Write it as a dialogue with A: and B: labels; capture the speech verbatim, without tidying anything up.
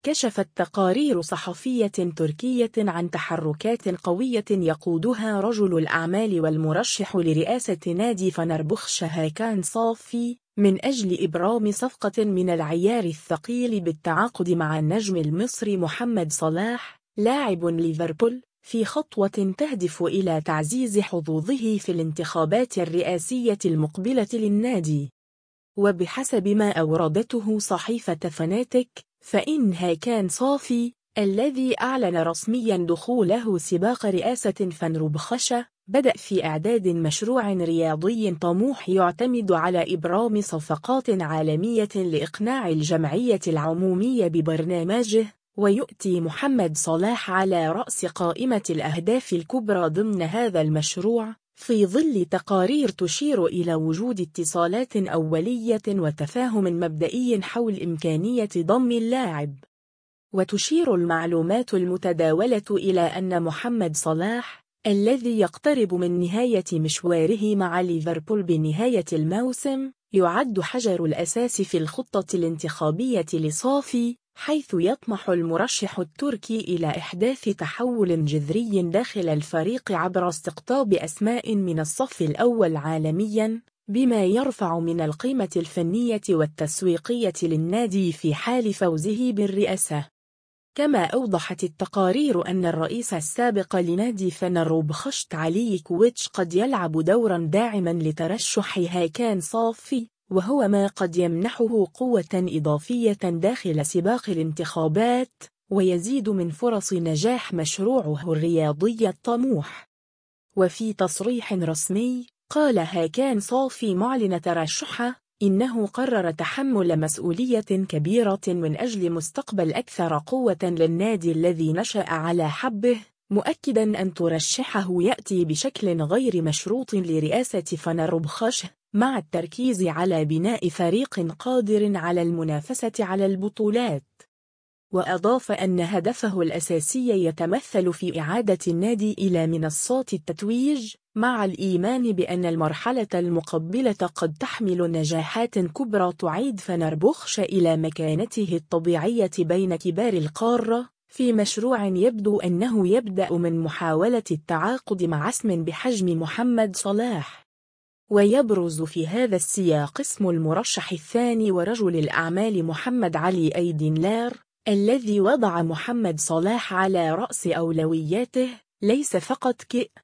A: كشفت تقارير صحفية تركية عن تحركات قوية يقودها رجل الأعمال والمرشح لرئاسة نادي فنربخش هاكان صافي من أجل إبرام صفقة من العيار الثقيل بالتعاقد مع النجم المصري محمد صلاح لاعب ليفربول، في خطوة تهدف إلى تعزيز حظوظه في الانتخابات الرئاسية المقبلة للنادي. وبحسب ما أوردته صحيفة فناتيك، فإن هاكان صافي الذي أعلن رسميا دخوله سباق رئاسة فنربخش بدأ في إعداد مشروع رياضي طموح يعتمد على إبرام صفقات عالمية لإقناع الجمعية العمومية ببرنامجه، ويؤتي محمد صلاح على رأس قائمة الأهداف الكبرى ضمن هذا المشروع، في ظل تقارير تشير إلى وجود اتصالات أولية وتفاهم مبدئي حول إمكانية ضم اللاعب. وتشير المعلومات المتداولة إلى أن محمد صلاح الذي يقترب من نهاية مشواره مع ليفربول بنهاية الموسم يعد حجر الأساس في الخطة الانتخابية لصافي، حيث يطمح المرشح التركي إلى إحداث تحول جذري داخل الفريق عبر استقطاب أسماء من الصف الأول عالمياً، بما يرفع من القيمة الفنية والتسويقية للنادي في حال فوزه بالرئاسة. كما أوضحت التقارير أن الرئيس السابق لنادي فنربخش علي كويتش قد يلعب دوراً داعماً لترشح هاكان صافي، وهو ما قد يمنحه قوة إضافية داخل سباق الانتخابات ويزيد من فرص نجاح مشروعه الرياضي الطموح. وفي تصريح رسمي قال هاكان صافي معلن ترشحه إنه قرر تحمل مسؤولية كبيرة من أجل مستقبل أكثر قوة للنادي الذي نشأ على حبه، مؤكدا أن ترشحه يأتي بشكل غير مشروط لرئاسة فنربخش مع التركيز على بناء فريق قادر على المنافسة على البطولات. وأضاف أن هدفه الأساسي يتمثل في إعادة النادي إلى منصات التتويج، مع الإيمان بأن المرحلة المقبلة قد تحمل نجاحات كبرى تعيد فنربخش إلى مكانته الطبيعية بين كبار القارة، في مشروع يبدو أنه يبدأ من محاولة التعاقد مع اسم بحجم محمد صلاح. ويبرز في هذا السياق اسم المرشح الثاني ورجل الأعمال محمد علي أيدنلار، الذي وضع محمد صلاح على رأس أولوياته، ليس فقط كي